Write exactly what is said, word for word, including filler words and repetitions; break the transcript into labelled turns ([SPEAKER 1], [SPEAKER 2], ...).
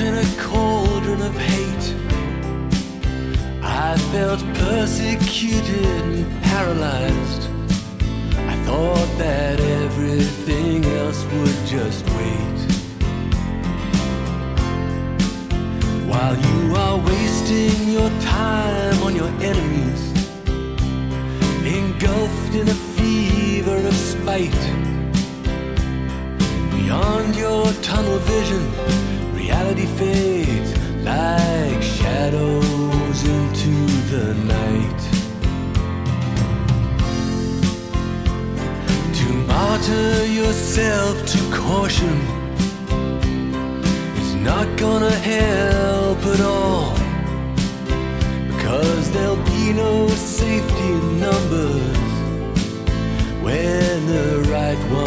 [SPEAKER 1] in a cauldron of hate. I felt persecuted and paralyzed. I thought that everything else would just wait. While you are wasting your time on your enemies, engulfed in a fever of spite. Beyond your tunnel vision, reality fades like shadows into the night. To martyr yourself to caution is not gonna help at all, because there'll be no safety in numbers when the right one